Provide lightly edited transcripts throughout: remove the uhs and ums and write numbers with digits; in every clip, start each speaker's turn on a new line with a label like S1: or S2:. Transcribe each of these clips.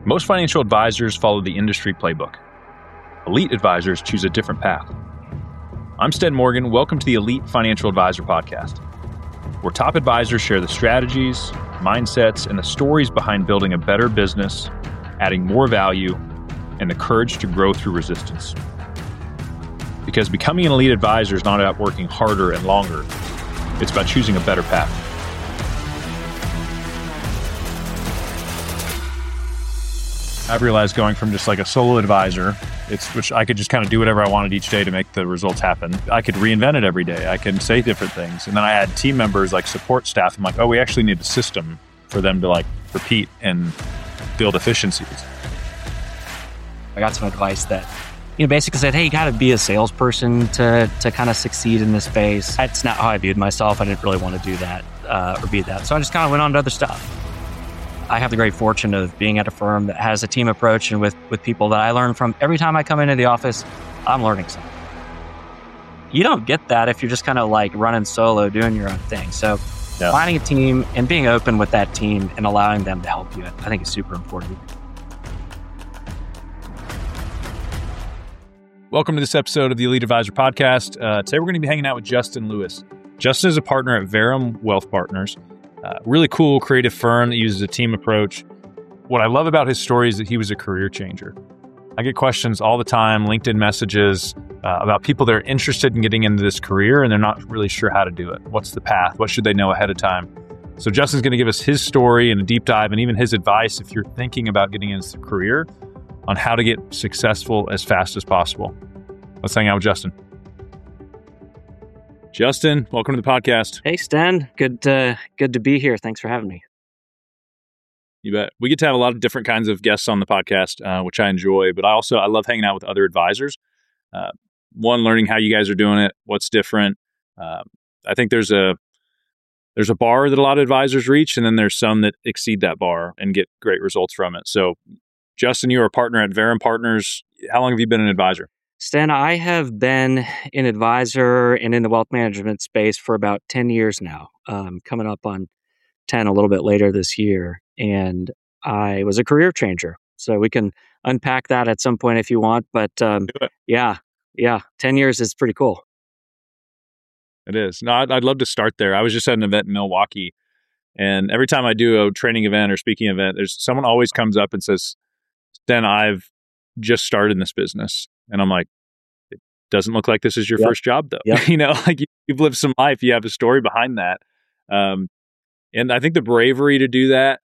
S1: Most financial advisors follow the industry playbook. Elite advisors choose a different path. I'm Sten Morgan. Welcome to the Elite Financial Advisor Podcast, where top advisors share the strategies, mindsets, and the stories behind building a better business, adding more value, and the courage to grow through resistance. Because becoming an elite advisor is not about working harder and longer. It's about choosing a better path. I've realized going from just like a solo advisor, which I could just kind of do whatever I wanted each day to make the results happen. I could reinvent it every day. I can say different things. And then I had team members like support staff. I'm like, oh, we actually need a system for them to like repeat and build efficiencies.
S2: I got some advice that, basically said, hey, you got to be a salesperson to kind of succeed in this space. That's not how I viewed myself. I didn't really want to do that or be that. So I just kind of went on to other stuff. I have the great fortune of being at a firm that has a team approach and with people that I learn from. Every time I come into the office, I'm learning something. You don't get that if you're just kind of like running solo, doing your own thing. So finding a team and being open with that team and allowing them to help you, I think is super important.
S1: Welcome to this episode of the Elite Advisor Podcast. Today we're going to be hanging out with Justin Lewis. Justin is a partner at Verum Wealth Partners. Really cool, creative firm that uses a team approach. What I love about his story is that he was a career changer. I get questions all the time, LinkedIn messages about people that are interested in getting into this career and they're not really sure how to do it. What's the path? What should they know ahead of time? So Justin's going to give us his story and a deep dive and even his advice if you're thinking about getting into the career on how to get successful as fast as possible. Let's hang out with Justin. Justin, welcome to the podcast.
S2: Hey, Sten. Good to be here. Thanks for having me.
S1: You bet. We get to have a lot of different kinds of guests on the podcast, which I enjoy, but I love hanging out with other advisors. One, learning how you guys are doing it, what's different. I think there's a bar that a lot of advisors reach, and then there's some that exceed that bar and get great results from it. So, Justin, you are a partner at Verum Partners. How long have you been an advisor?
S2: Stan, I have been an advisor and in the wealth management space for about 10 years now, coming up on 10 a little bit later this year. And I was a career changer. So we can unpack that at some point if you want. But yeah, 10 years is pretty cool.
S1: It is. No, I'd love to start there. I was just at an event in Milwaukee. And every time I do a training event or speaking event, there's someone always comes up and says, Stan, I've just started in this business. And I'm like, it doesn't look like this is your first job, though.
S2: Yep.
S1: Like you've lived some life. You have a story behind that. And I think the bravery to do that,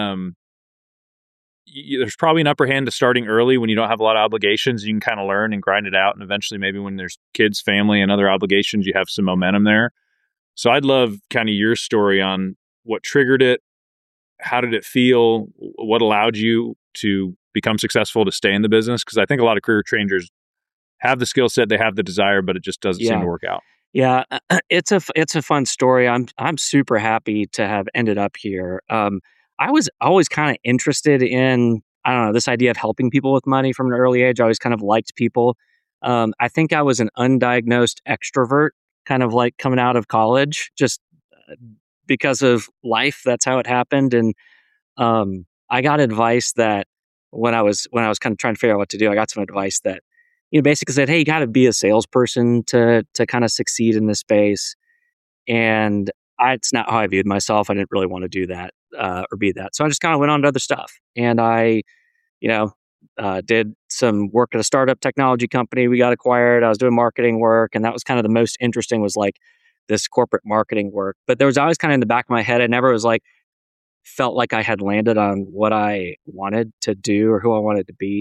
S1: there's probably an upper hand to starting early when you don't have a lot of obligations. You can kind of learn and grind it out. And eventually, maybe when there's kids, family, and other obligations, you have some momentum there. So I'd love kind of your story on what triggered it. How did it feel? What allowed you to become successful to stay in the business? Because I think a lot of career changers have the skill set, they have the desire, but it just doesn't seem to work out.
S2: Yeah, it's a fun story. I'm super happy to have ended up here. I was always kind of interested in, this idea of helping people with money from an early age. I always kind of liked people. I think I was an undiagnosed extrovert, kind of like coming out of college, just because of life. That's how it happened. And I got advice that when I was kind of trying to figure out what to do, I got some advice that basically said, hey, you got to be a salesperson to kind of succeed in this space. And it's not how I viewed myself. I didn't really want to do that or be that. So I just kind of went on to other stuff. And I, did some work at a startup technology company. We got acquired. I was doing marketing work. And that was kind of the most interesting, was like this corporate marketing work. But there was always kind of in the back of my head, I never was like, felt like I had landed on what I wanted to do or who I wanted to be.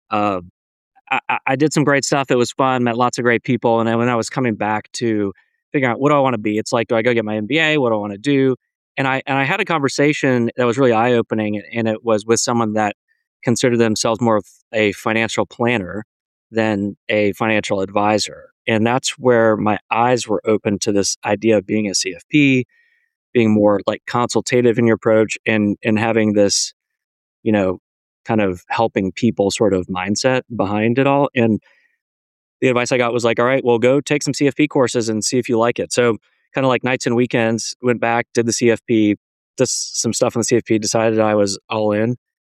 S2: I did some great stuff. It was fun, met lots of great people. And then when I was coming back to figure out what do I want to be, it's like, do I go get my MBA? What do I want to do? And I had a conversation that was really eye-opening, and it was with someone that considered themselves more of a financial planner than a financial advisor. And that's where my eyes were open to this idea of being a CFP, being more like consultative in your approach and having this, kind of helping people sort of mindset behind it all. And the advice I got was like, all right, well, go take some CFP courses and see if you like it. So kind of like nights and weekends, went back, did the CFP, just some stuff on the CFP, decided I was all in.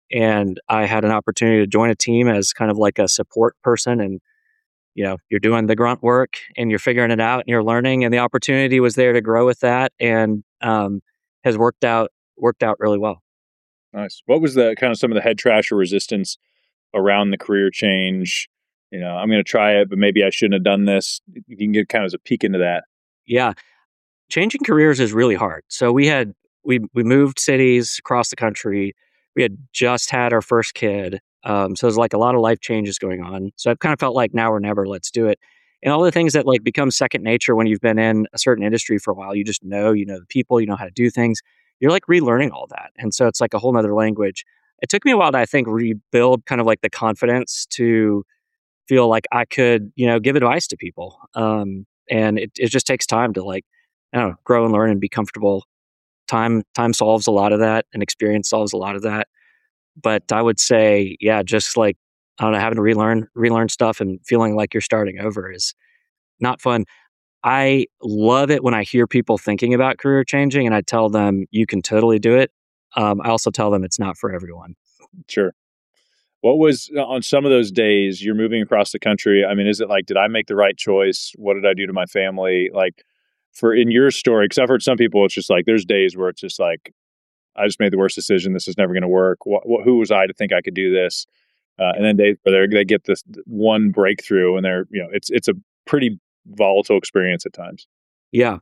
S2: and I had an opportunity to join a team as kind of like a support person. And you're doing the grunt work and you're figuring it out and you're learning. And the opportunity was there to grow with that, and has worked out really well.
S1: Nice. What was the kind of some of the head trash or resistance around the career change? I'm going to try it, but maybe I shouldn't have done this. You can get kind of as a peek into that.
S2: Yeah, changing careers is really hard. So we moved cities across the country. We had just had our first kid. So there's like a lot of life changes going on. So I've kind of felt like now or never, let's do it. And all the things that like become second nature when you've been in a certain industry for a while, you know the people, you know how to do things. You're like relearning all that. And so it's like a whole nother language. It took me a while to, I think, rebuild kind of like the confidence to feel like I could, give advice to people. And it just takes time to like, I don't know, grow and learn and be comfortable. Time solves a lot of that, and experience solves a lot of that. But I would say, yeah, just like, I don't know, having to relearn stuff and feeling like you're starting over is not fun. I love it when I hear people thinking about career changing, and I tell them you can totally do it. I also tell them it's not for everyone.
S1: Sure. What was on some of those days you're moving across the country? I mean, is it like, did I make the right choice? What did I do to my family? Like, for in your story, because I've heard some people, it's just like there's days where it's just like, I just made the worst decision. This is never going to work. Who was I to think I could do this? And then days where they get this one breakthrough, and it's a pretty volatile experience at times.
S2: Yeah.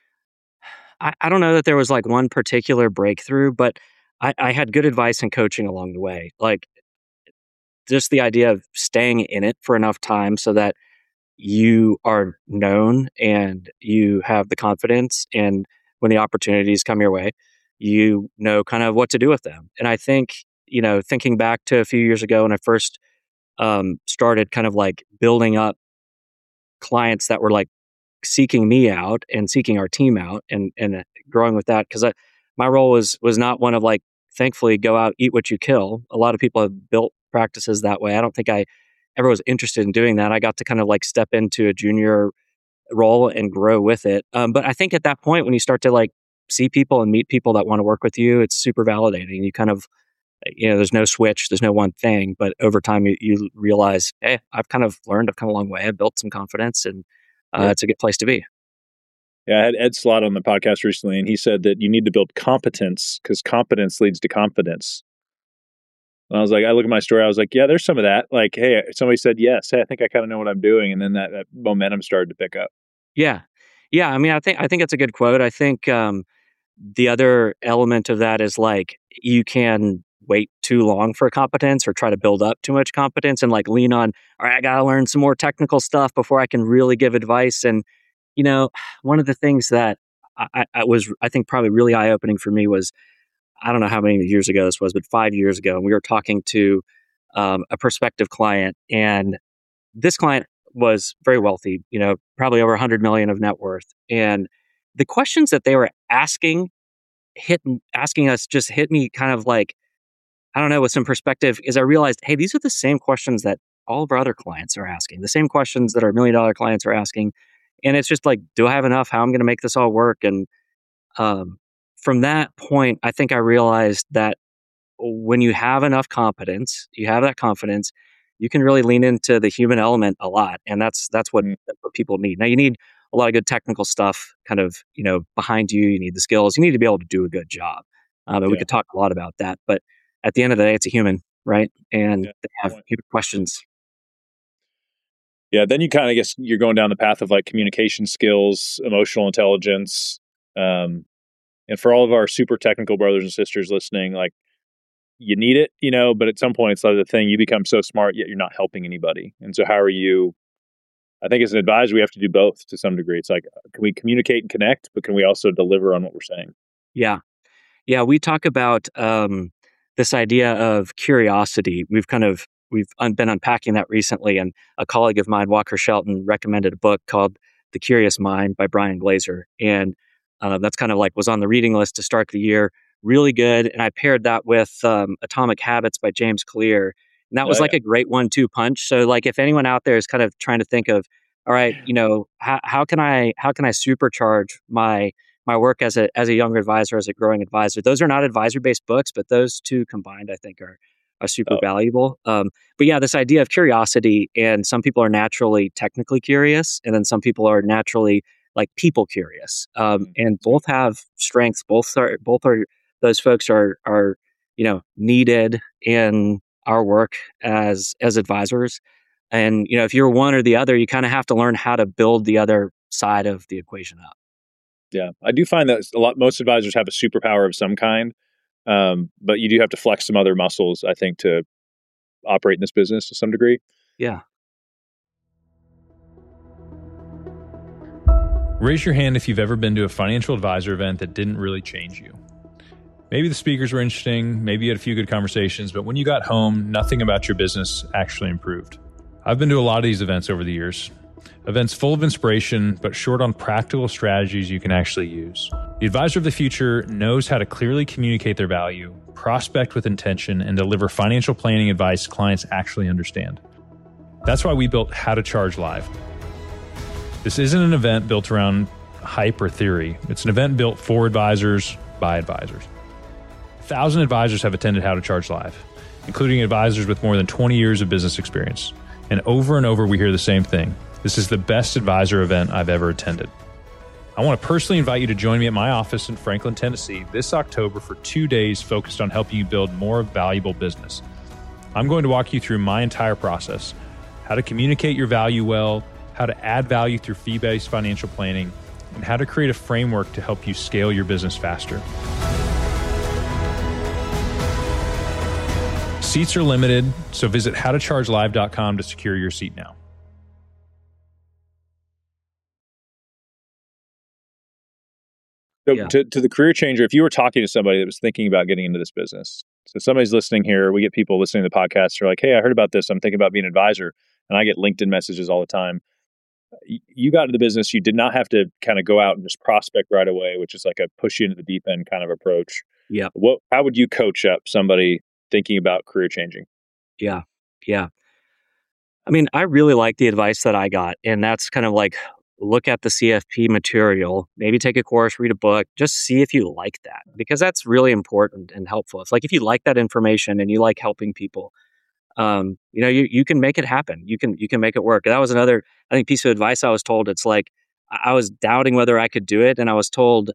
S2: I don't know that there was like one particular breakthrough, but I had good advice and coaching along the way. Like just the idea of staying in it for enough time so that you are known and you have the confidence. And when the opportunities come your way, you know kind of what to do with them. And I think, thinking back to a few years ago when I first started kind of like building up clients that were like seeking me out and seeking our team out, and growing with that, because my role was not one of like, thankfully, go out, eat what you kill. A lot of people have built practices that way. I don't think I ever was interested in doing that. I got to kind of like step into a junior role and grow with it. But I think at that point, when you start to like see people and meet people that want to work with you, it's super validating. You kind of, there's no switch, there's no one thing, but over time you realize, hey, I've kind of learned, I've come a long way, I've built some confidence, and it's a good place to be.
S1: Yeah, I had Ed Slott on the podcast recently, and he said that you need to build competence because competence leads to confidence. And I was like, I look at my story, I was like, yeah, there's some of that. Like, hey, somebody said yes. Hey, I think I kind of know what I'm doing. And then that momentum started to pick up.
S2: Yeah. Yeah. I mean, I think it's a good quote. I think the other element of that is like you can wait too long for competence or try to build up too much competence and like lean on, all right, I got to learn some more technical stuff before I can really give advice. And, one of the things that I was, I think, probably really eye opening for me was, I don't know how many years ago this was, but 5 years ago, and we were talking to a prospective client, and this client was very wealthy, probably over 100 million of net worth. And the questions that they were asking us just hit me kind of like, I don't know, with some perspective, is I realized, hey, these are the same questions that all of our other clients are asking, the same questions that our $1 million clients are asking. And it's just like, do I have enough? How am I going to make this all work? And from that point, I think I realized that when you have enough competence, you have that confidence, you can really lean into the human element a lot, and that's what people need. Now, you need a lot of good technical stuff, kind of behind you. You need the skills. You need to be able to do a good job. And we could talk a lot about that, but at the end of the day, it's a human, right? And they have human questions.
S1: Yeah, then you kind of guess you're going down the path of like communication skills, emotional intelligence. And for all of our super technical brothers and sisters listening, like you need it, but at some point it's like the thing, you become so smart, yet you're not helping anybody. And so how are you, I think as an advisor, we have to do both to some degree. It's like, can we communicate and connect, but can we also deliver on what we're saying?
S2: Yeah. Yeah. We talk about this idea of curiosity. We've been unpacking that recently, and a colleague of mine, Walker Shelton, recommended a book called The Curious Mind by Brian Glazer. And that's kind of like was on the reading list to start the year. Really good. And I paired that with Atomic Habits by James Clear. And that was like a great 1-2 punch. So like if anyone out there is kind of trying to think of, all right, how can I supercharge my work as a younger advisor, as a growing advisor? Those are not advisor based books, but those two combined, I think, are are super valuable. But yeah, this idea of curiosity, and some people are naturally technically curious, and then some people are naturally like people curious. And both have strengths. Both are those folks are needed in our work as advisors. And if you're one or the other, you kind of have to learn how to build the other side of the equation up.
S1: Yeah, I do find that most advisors have a superpower of some kind, but you do have to flex some other muscles, I think, to operate in this business to some degree.
S2: Yeah.
S1: Raise your hand if you've ever been to a financial advisor event that didn't really change you. Maybe the speakers were interesting, maybe you had a few good conversations, but when you got home, nothing about your business actually improved. I've been to a lot of these events over the years. Events full of inspiration, but short on practical strategies you can actually use. The advisor of the future knows how to clearly communicate their value, prospect with intention, and deliver financial planning advice clients actually understand. That's why we built How to Charge Live. This isn't an event built around hype or theory. It's an event built for advisors by advisors. 1,000 advisors have attended How to Charge Live, including advisors with more than 20 years of business experience. And over we hear the same thing. This is the best advisor event I've ever attended. I want to personally invite you to join me at my office in Franklin, Tennessee this October for 2 days focused on helping you build more valuable business. I'm going to walk you through my entire process, how to communicate your value well, how to add value through fee-based financial planning, and how to create a framework to help you scale your business faster. Seats are limited, so visit howtochargelive.com to secure your seat now. So to the career changer, if you were talking to somebody that was thinking about getting into this business, so somebody's listening here, we get people listening to the podcast who are like, hey, I heard about this. I'm thinking about being an advisor. And I get LinkedIn messages all the time. You got into the business. You did not have to kind of go out and just prospect right away, which is like a push you into the deep end kind of approach.
S2: Yeah.
S1: How would you coach up somebody thinking about career changing?
S2: Yeah. Yeah. I mean, I really like the advice that I got. And that's kind of like, look at the CFP material, maybe take a course, read a book, just see if you like that, because that's really important and helpful. It's like, if you like that information and you like helping people, you can make it happen. You can make it work. That was another, I think, piece of advice I was told. It's like, I was doubting whether I could do it. And I was told,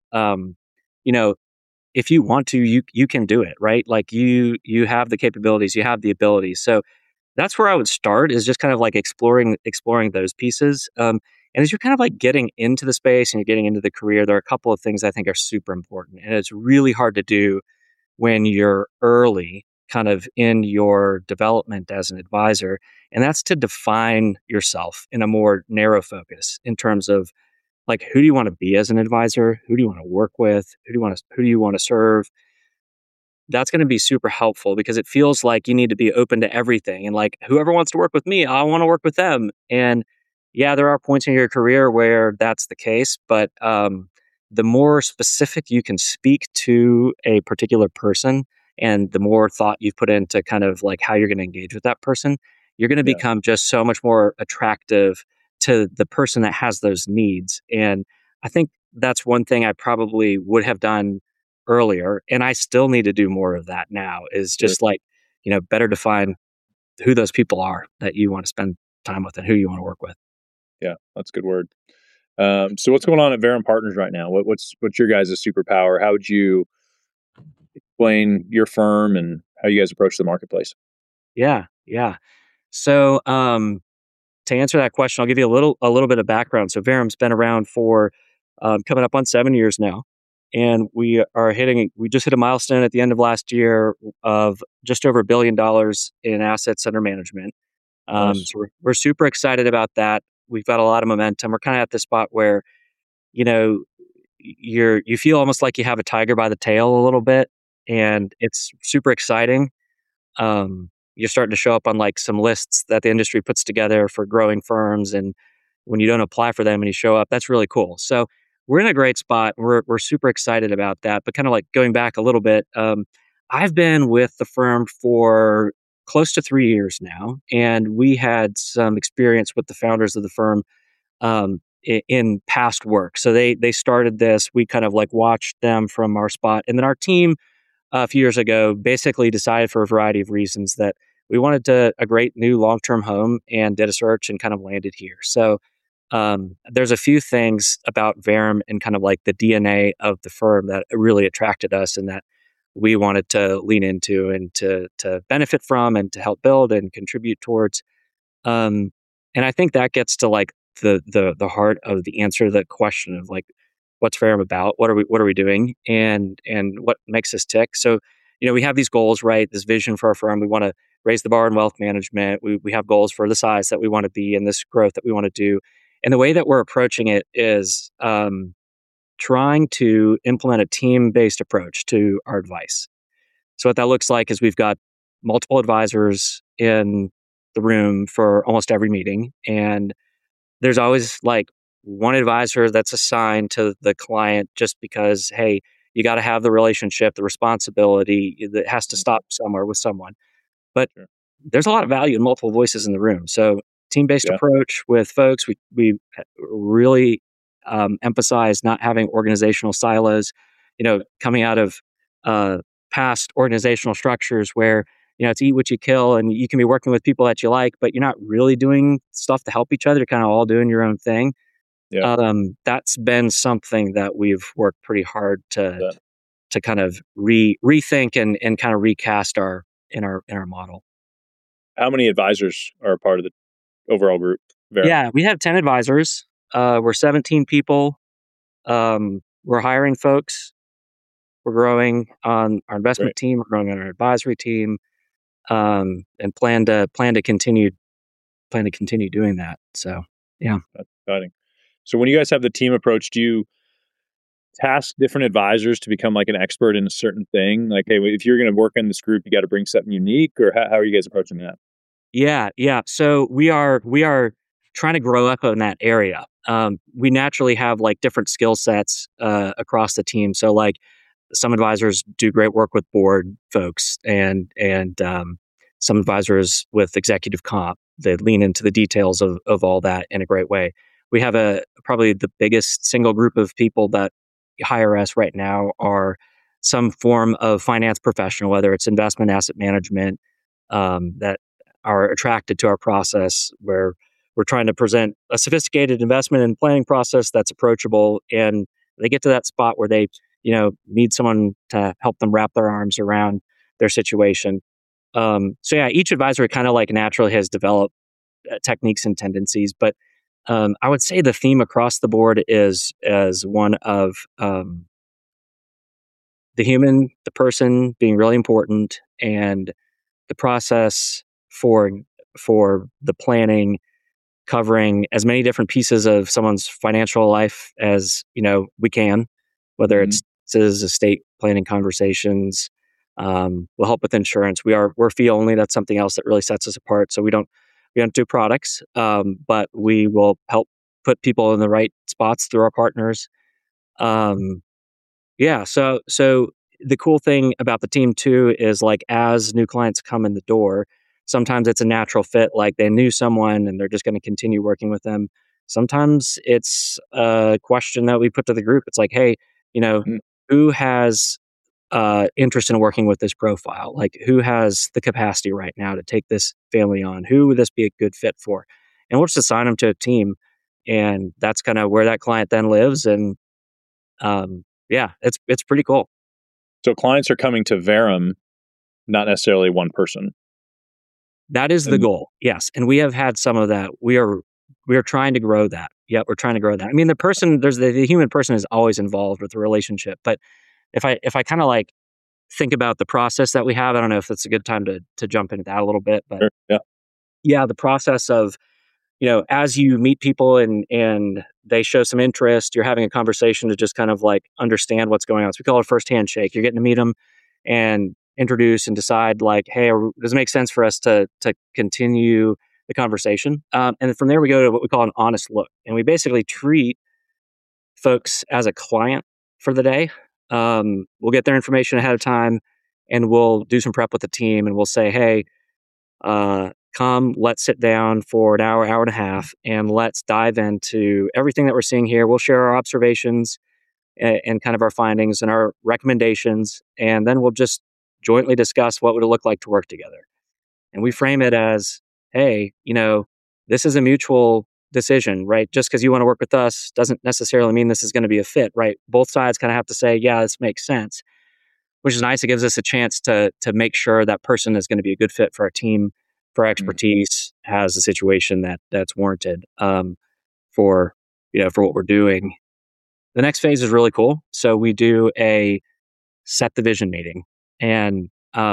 S2: if you want to, you can do it, right? Like you have the capabilities, you have the abilities. So that's where I would start, is just kind of like exploring those pieces. And as you're kind of like getting into the space and you're getting into the career, there are a couple of things I think are super important. And it's really hard to do when you're early kind of in your development as an advisor. And that's to define yourself in a more narrow focus in terms of like, who do you want to be as an advisor? Who do you want to work with? Who do you want to serve? That's going to be super helpful, because it feels like you need to be open to everything. And like, whoever wants to work with me, I want to work with them. And yeah, there are points in your career where that's the case, but the more specific you can speak to a particular person, and the more thought you've put into kind of like how you're going to engage with that person, you're going to become just so much more attractive to the person that has those needs. And I think that's one thing I probably would have done earlier, and I still need to do more of that now, is just like, better define who those people are that you want to spend time with and who you want to work with.
S1: Yeah, that's a good word. So what's going on at Verum Partners right now? What's your guys' superpower? How would you explain your firm and how you guys approach the marketplace?
S2: Yeah. So to answer that question, I'll give you a little bit of background. So Verum's been around for coming up on 7 years now. And we just hit a milestone at the end of last year of just over $1 billion in assets under management.
S1: Nice.
S2: So we're super excited about that. We've got a lot of momentum. We're kind of at the spot where, you feel almost like you have a tiger by the tail a little bit, and it's super exciting. You're starting to show up on like some lists that the industry puts together for growing firms, and when you don't apply for them and you show up, that's really cool. So we're in a great spot. We're super excited about that. But kind of like going back a little bit, I've been with the firm for close to 3 years now, and we had some experience with the founders of the firm in past work. So they started this. We kind of like watched them from our spot, and then our team a few years ago, basically decided for a variety of reasons that we wanted a great new long-term home and did a search and kind of landed here. So there's a few things about Verum and kind of like the DNA of the firm that really attracted us and that we wanted to lean into and to benefit from and to help build and contribute towards. Um, and I think that gets to like the heart of the answer to the question of like, what's Verum about? What are we doing? And what makes us tick? So, we have these goals, right? This vision for our firm. We want to raise the bar in wealth management. We have goals for the size that we want to be and this growth that we want to do. And the way that we're approaching it is trying to implement a team-based approach to our advice. So what that looks like is we've got multiple advisors in the room for almost every meeting. And there's always like one advisor that's assigned to the client just because, hey, you got to have the relationship, the responsibility that has to stop somewhere with someone. But
S1: Sure.
S2: there's a lot of value in multiple voices in the room. So team-based
S1: Yeah.
S2: approach with folks, we really emphasize not having organizational silos, coming out of past organizational structures where, it's eat what you kill and you can be working with people that you like, but you're not really doing stuff to help each other. You're kind of all doing your own thing.
S1: Yeah.
S2: That's been something that we've worked pretty hard to
S1: That-
S2: to kind of rethink and kind of recast in our model.
S1: How many advisors are a part of the overall group? Verum?
S2: Yeah, we have 10 advisors. We're 17 people. We're hiring folks. We're growing on our investment
S1: Great.
S2: team. We're growing on our advisory team, and plan to continue doing that. So, yeah.
S1: That's exciting. So when you guys have the team approach, do you task different advisors to become like an expert in a certain thing? Like, hey, if you're going to work in this group, you got to bring something unique, or how are you guys approaching that?
S2: Yeah. So we are trying to grow up in that area. We naturally have like different skill sets across the team. So like some advisors do great work with board folks, and some advisors with executive comp. They lean into the details of all that in a great way. We have probably the biggest single group of people that hire us right now are some form of finance professional, whether it's investment, asset management, that are attracted to our process, where we're trying to present a sophisticated investment and planning process that's approachable, and they get to that spot where they need someone to help them wrap their arms around their situation. So yeah, each advisor kind of like naturally has developed techniques and tendencies, but I would say the theme across the board is as one of the person being really important, and the process for the planning covering as many different pieces of someone's financial life as we can, whether
S1: Mhm.
S2: it's estate planning conversations. We'll help with insurance. We're fee only. That's something else that really sets us apart. So we don't do products, but we will help put people in the right spots through our partners. Um, yeah. So the cool thing about the team too is like as new clients come in the door, sometimes it's a natural fit. Like they knew someone and they're just going to continue working with them. Sometimes it's a question that we put to the group. It's like, hey,
S1: Mm.
S2: who has interest in working with this profile? Like who has the capacity right now to take this family on? Who would this be a good fit for? And we'll just assign them to a team, and that's kind of where that client then lives. And yeah, it's pretty cool.
S1: So clients are coming to Verum, not necessarily one person.
S2: That is the
S1: And
S2: goal. Yes, and we have had some of that. We are trying to grow that. Yeah, we're trying to grow that. I mean, there's the human person is always involved with the relationship. But if I kind of like think about the process that we have, I don't know if it's a good time to jump into that a little bit. But
S1: sure, yeah,
S2: yeah, the process of as you meet people and they show some interest, you're having a conversation to just kind of like understand what's going on. So we call it a first handshake. You're getting to meet them and introduce and decide like, hey, does it make sense for us to continue the conversation? And then from there we go to what we call an honest look, and we basically treat folks as a client for the day. We'll get their information ahead of time, and we'll do some prep with the team, and we'll say, hey, come, let's sit down for an hour, hour and a half, and let's dive into everything that we're seeing here. We'll share our observations. and kind of our findings and our recommendations. And then we'll just jointly discuss what would it look like to work together. And we frame it as, hey, this is a mutual decision, right? Just because you want to work with us doesn't necessarily mean this is going to be a fit, right? Both sides kind of have to say, yeah, this makes sense, which is nice. It gives us a chance to make sure that person is going to be a good fit for our team, for our expertise, has a situation that's warranted for for what we're doing. The next phase is really cool. So we do a set the vision meeting, and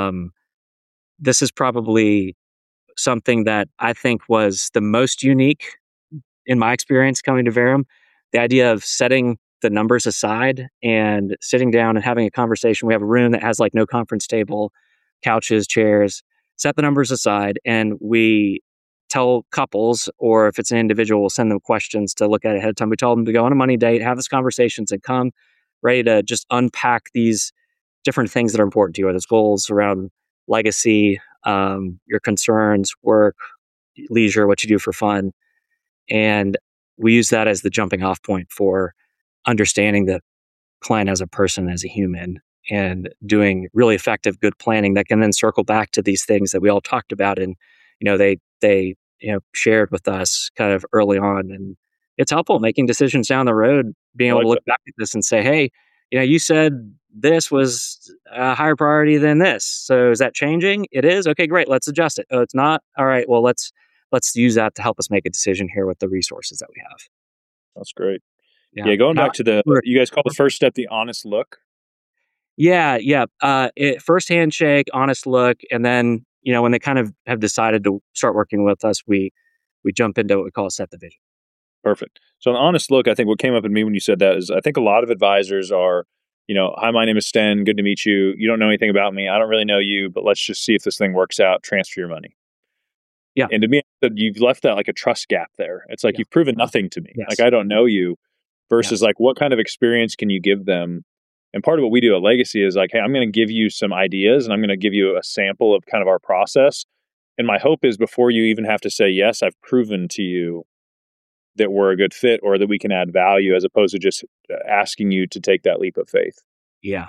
S2: this is probably something that I think was the most unique in my experience coming to Verum. The idea of setting the numbers aside and sitting down and having a conversation. We have a room that has like no conference table, couches, chairs, set the numbers aside, and we tell couples, or if it's an individual, we'll send them questions to look at ahead of time. We tell them to go on a money date, have these conversations, and come ready to just unpack these different things that are important to you, whether it's goals around legacy, your concerns, work, leisure, what you do for fun. And we use that as the jumping off point for understanding the client as a person, as a human, and doing really effective, good planning that can then circle back to these things that we all talked about and, they shared with us kind of early on. And it's helpful making decisions down the road, being able to look back at this and say, hey, you said this was a higher priority than this. So is that changing? It is? Okay, great. Let's adjust it. Oh, it's not? All right. Well, let's use that to help us make a decision here with the resources that we have.
S1: That's great. Yeah, going back to you guys call the first step the honest look?
S2: Yeah. First handshake, honest look, and then, when they kind of have decided to start working with us, we jump into what we call set the vision.
S1: Perfect. So an honest look, I think what came up in me when you said that is I think a lot of advisors are, hi, my name is Sten. Good to meet you. You don't know anything about me. I don't really know you, but let's just see if this thing works out. Transfer your money.
S2: Yeah.
S1: And to me, you've left that like a trust gap there. It's like you've proven nothing to me.
S2: Yes.
S1: Like I don't know you versus like what kind of experience can you give them? And part of what we do at Legacy is like, hey, I'm going to give you some ideas and I'm going to give you a sample of kind of our process. And my hope is before you even have to say yes, I've proven to you that we're a good fit or that we can add value as opposed to just asking you to take that leap of faith.
S2: Yeah.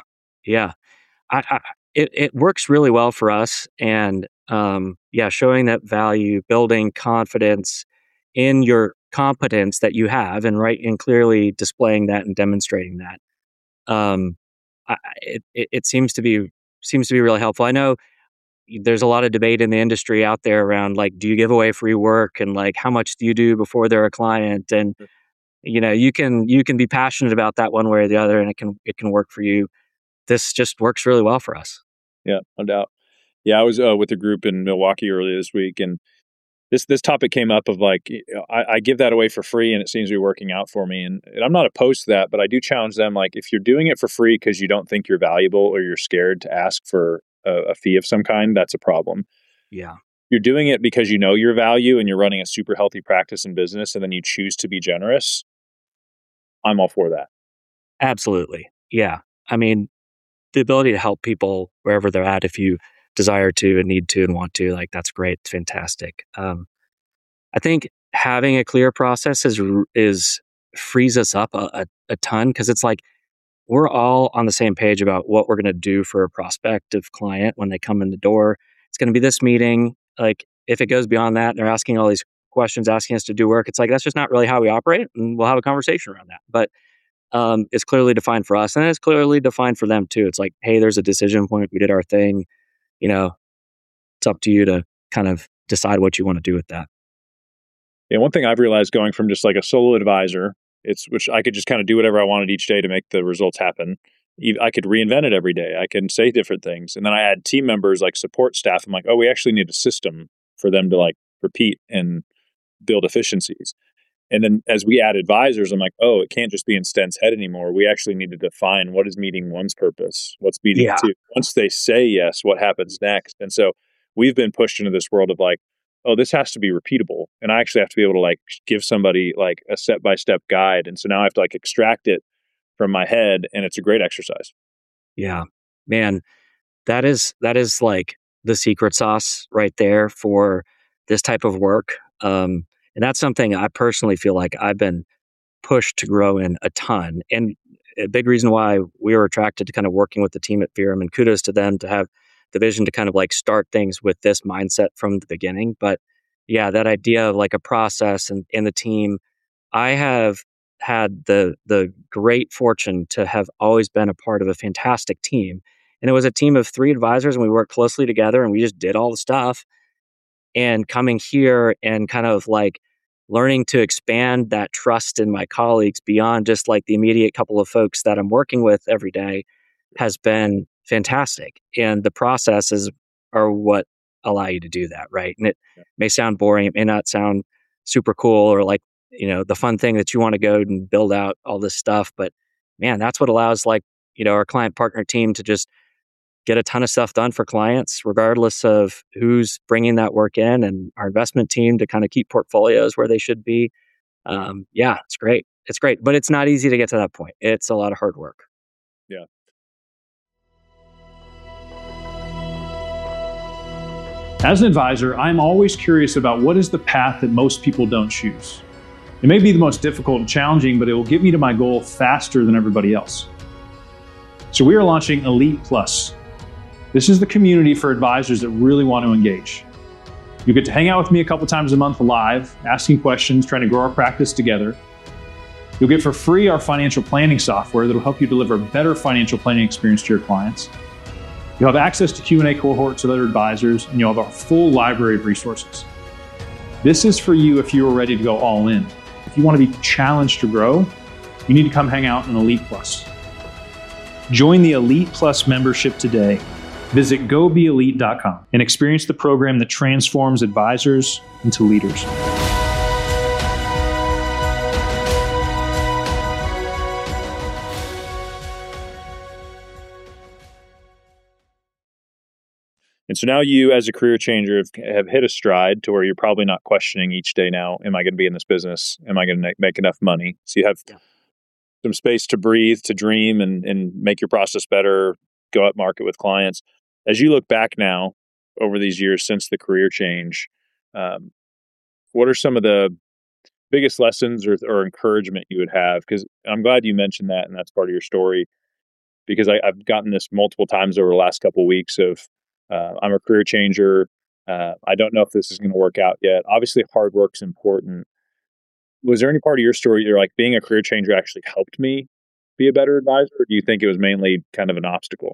S2: It works really well for us. And showing that value, building confidence in your competence that you have and clearly displaying that and demonstrating that. It seems to be really helpful. I know there's a lot of debate in the industry out there around like, do you give away free work and like how much do you do before they're a client? And you can be passionate about that one way or the other, and it can work for you. This just works really well for us.
S1: Yeah, no doubt. Yeah, I was with a group in Milwaukee earlier this week, and this topic came up of like, I give that away for free and it seems to be working out for me. And I'm not opposed to that, but I do challenge them. Like if you're doing it for free because you don't think you're valuable or you're scared to ask for a fee of some kind, that's a problem.
S2: Yeah.
S1: You're doing it because you know your value and you're running a super healthy practice in business and then you choose to be generous. I'm all for that.
S2: Absolutely. Yeah. I mean, the ability to help people wherever they're at, if you desire to and need to and want to, like that's great. It's fantastic. I think having a clear process is frees us up a ton because it's like we're all on the same page about what we're going to do for a prospective client when they come in the door. It's going to be this meeting. Like if it goes beyond that and they're asking all these questions, asking us to do work, it's like that's just not really how we operate, and we'll have a conversation around that. But it's clearly defined for us, and it's clearly defined for them too. It's like, hey, there's a decision point. We did our thing. It's up to you to kind of decide what you want to do with that.
S1: Yeah, one thing I've realized going from just like a solo advisor, which I could just kind of do whatever I wanted each day to make the results happen. I could reinvent it every day. I can say different things. And then I add team members like support staff. I'm like, oh, we actually need a system for them to like repeat and build efficiencies. And then as we add advisors, I'm like, oh, it can't just be in Sten's head anymore. We actually need to define what is meeting one's purpose, what's meeting two. Once they say yes, what happens next? And so we've been pushed into this world of like, oh, this has to be repeatable. And I actually have to be able to like give somebody like a step-by-step guide. And so now I have to like extract it from my head, and it's a great exercise.
S2: Yeah, man, that is like the secret sauce right there for this type of work. And that's something I personally feel like I've been pushed to grow in a ton. And a big reason why we were attracted to kind of working with the team at Verum, and kudos to them to have the vision to kind of like start things with this mindset from the beginning. But yeah, that idea of like a process and the team, I have had the great fortune to have always been a part of a fantastic team. And it was a team of 3 advisors, and we worked closely together and we just did all the stuff. And coming here and kind of like learning to expand that trust in my colleagues beyond just like the immediate couple of folks that I'm working with every day has been fantastic. And the processes are what allow you to do that, right? And it may sound boring, it may not sound super cool or like, the fun thing that you want to go and build out all this stuff, but man, that's what allows like, our client partner team to just get a ton of stuff done for clients, regardless of who's bringing that work in, and our investment team to kind of keep portfolios where they should be. Yeah, it's great. It's great, but it's not easy to get to that point. It's a lot of hard work.
S1: Yeah.
S3: As an advisor, I'm always curious about what is the path that most people don't choose. It may be the most difficult and challenging, but it will get me to my goal faster than everybody else. So we are launching Elite Plus. This is the community for advisors that really want to engage. You get to hang out with me a couple times a month live, asking questions, trying to grow our practice together. You'll get for free our financial planning software that will help you deliver a better financial planning experience to your clients. You'll have access to Q&A cohorts with other advisors, and you'll have our full library of resources. This is for you if you are ready to go all in. If you want to be challenged to grow, you need to come hang out in Elite Plus. Join the Elite Plus membership today. Visit gobeelite.com and experience the program that transforms advisors into leaders.
S1: And so now you, as a career changer, have hit a stride to where you're probably not questioning each day now, am I going to be in this business? Am I going to make enough money? So you have some space to breathe, to dream, and make your process better, go up market with clients. As you look back now over these years since the career change, what are some of the biggest lessons or encouragement you would have? Because I'm glad you mentioned that, and that's part of your story, because I've gotten this multiple times over the last couple of weeks of, I'm a career changer. I don't know if this is going to work out yet. Obviously, hard work's important. Was there any part of your story you're like, being a career changer actually helped me be a better advisor? Or do you think it was mainly kind of an obstacle?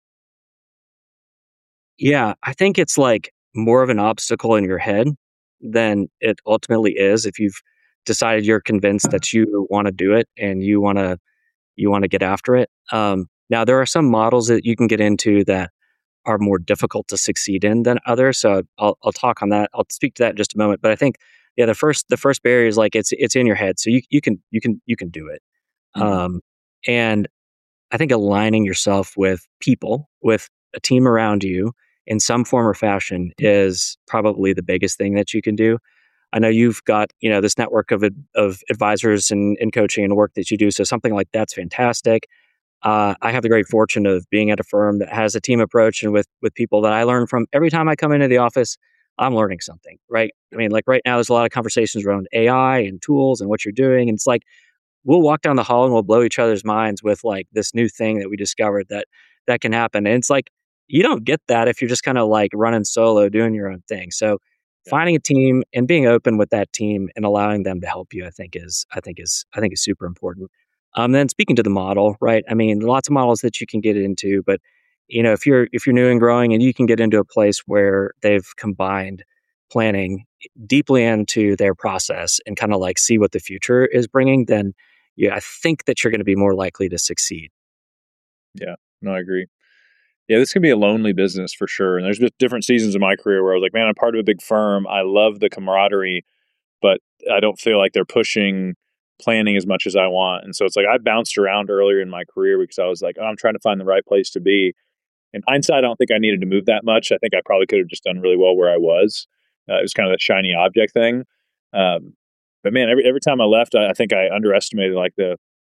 S2: Yeah, I think it's like more of an obstacle in your head than it ultimately is if you've decided you're convinced that you want to do it and you want to get after it. Now there are some models that you can get into that are more difficult to succeed in than others. So I'll talk on that. I'll speak to that in just a moment. But I think the first barrier is like it's in your head, so you can do it.
S1: Mm-hmm.
S2: And I think aligning yourself with people, with a team around you in some form or fashion is probably the biggest thing that you can do. I know you've got, this network of advisors and coaching and work that you do. So something like that's fantastic. I have the great fortune of being at a firm that has a team approach, and with people that I learn from every time I come into the office. I'm learning something, right? I mean, like right now, there's a lot of conversations around AI and tools and what you're doing. And it's like, we'll walk down the hall and we'll blow each other's minds with like this new thing that we discovered that can happen. And it's like, you don't get that if you're just kind of like running solo, doing your own thing. So finding a team and being open with that team and allowing them to help you, I think is super important. Then speaking to the model, right? I mean, lots of models that you can get into, but if you're new and growing and you can get into a place where they've combined planning deeply into their process and kind of like see what the future is bringing, then yeah, I think that you're going to be more likely to succeed.
S1: Yeah, no, I agree. Yeah, this can be a lonely business for sure. And there's been different seasons of my career where I was like, man, I'm part of a big firm. I love the camaraderie, but I don't feel like they're pushing planning as much as I want. And so it's like I bounced around earlier in my career because I was like, oh, I'm trying to find the right place to be. In hindsight, I don't think I needed to move that much. I think I probably could have just done really well where I was. It was kind of that shiny object thing. But man, every time I left, I think I underestimated like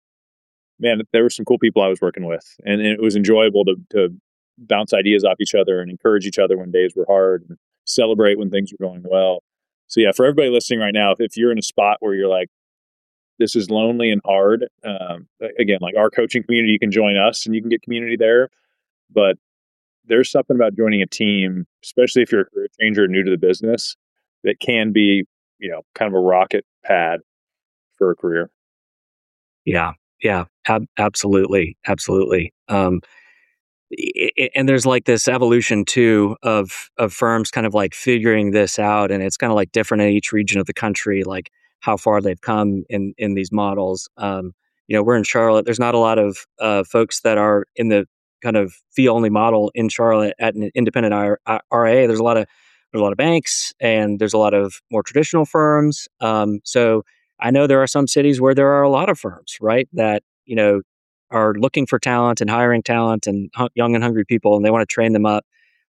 S1: there were some cool people I was working with, and it was enjoyable to bounce ideas off each other and encourage each other when days were hard and celebrate when things were going well. So yeah, for everybody listening right now, if you're in a spot where you're like, this is lonely and hard. Again, like our coaching community, you can join us and you can get community there. But there's something about joining a team, especially if you're a career changer new to the business, that can be, kind of a rocket pad for a career.
S2: Yeah. Absolutely. And there's like this evolution too of firms kind of like figuring this out, and it's kind of like different in each region of the country, like how far they've come in these models. We're in Charlotte. There's not a lot of folks that are in the kind of fee only model in Charlotte at an independent RIA. There's a lot of banks, and there's a lot of more traditional firms. So I know there are some cities where there are a lot of firms, right, that are looking for talent and hiring talent and young and hungry people, and they want to train them up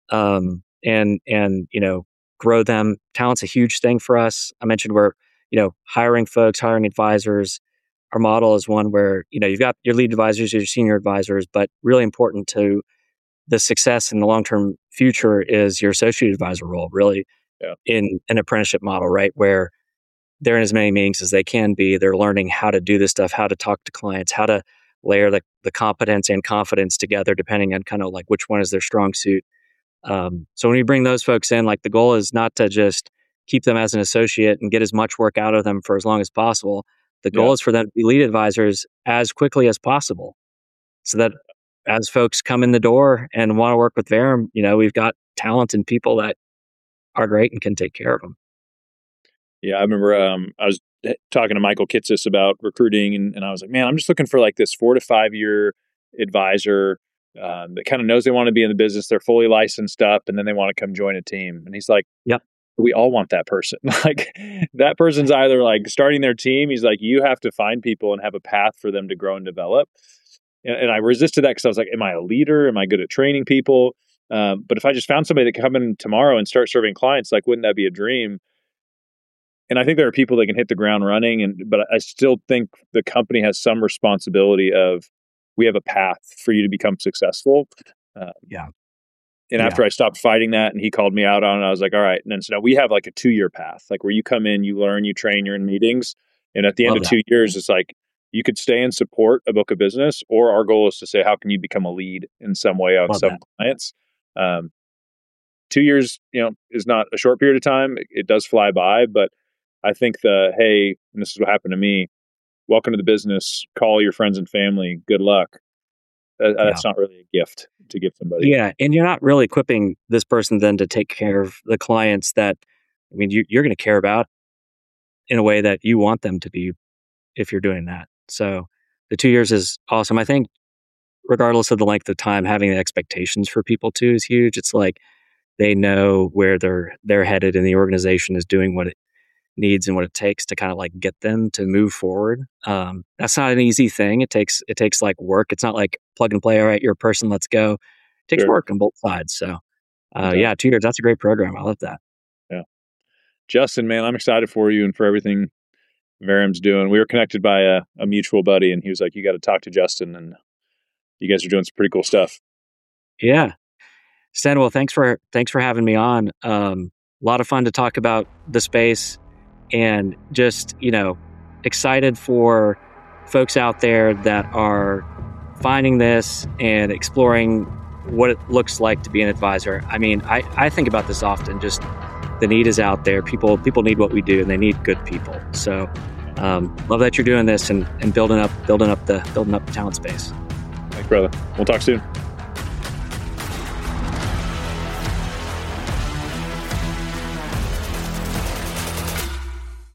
S2: and grow them. Talent's a huge thing for us. I mentioned we're hiring folks, hiring advisors. Our model is one where you've got your lead advisors, your senior advisors, but really important to the success in the long-term future is your associate advisor role, really, in an apprenticeship model, right, where they're in as many meetings as they can be. They're learning how to do this stuff, how to talk to clients, how to layer the competence and confidence together, depending on kind of like which one is their strong suit. So when you bring those folks in, like the goal is not to just keep them as an associate and get as much work out of them for as long as possible. The goal is for them to be lead advisors as quickly as possible, so that as folks come in the door and want to work with Verum, we've got talent and people that are great and can take care of them.
S1: Yeah, I remember I was talking to Michael Kitsis about recruiting, and I was like, man, I'm just looking for like this 4 to 5 year advisor that kind of knows they want to be in the business. They're fully licensed up, and then they want to come join a team. And he's like,
S2: yep.
S1: We all want that person. Like that person's either like starting their team. He's like, you have to find people and have a path for them to grow and develop. And I resisted that because I was like, am I a leader? Am I good at training people? But if I just found somebody that could come in tomorrow and start serving clients, like, wouldn't that be a dream? And I think there are people that can hit the ground running, but I still think the company has some responsibility of, we have a path for you to become successful. And after I stopped fighting that and he called me out on it, I was like, all right. And then so now we have like a 2-year path, like where you come in, you learn, you train, you're in meetings. And at the end of 2 years, it's like, you could stay and support a book of business, or our goal is to say, how can you become a lead in some way on some clients? 2 years, is not a short period of time. It does fly by, but I think hey, and this is what happened to me, welcome to the business, call your friends and family, good luck. That's not really a gift to give somebody.
S2: Yeah. And you're not really equipping this person then to take care of the clients that, you're going to care about in a way that you want them to be if you're doing that. So the 2 years is awesome. I think regardless of the length of time, having the expectations for people too is huge. It's like they know where they're headed, and the organization is doing what it needs and what it takes to kind of like get them to move forward. That's not an easy thing. It takes like work. It's not like plug and play. All right, you're a person, let's go. It takes work on both sides. So 2 years, that's a great program. I love that.
S1: Yeah. Justin, man, I'm excited for you and for everything Verum's doing. We were connected by a mutual buddy, and he was like, you got to talk to Justin, and you guys are doing some pretty cool stuff.
S2: Yeah. Stan, well, thanks for having me on. A lot of fun to talk about the space, and just, excited for folks out there that are finding this and exploring what it looks like to be an advisor. I think about this often, just the need is out there. People need what we do, and they need good people. So love that you're doing this and building up the talent space.
S1: Thanks, brother. We'll talk soon.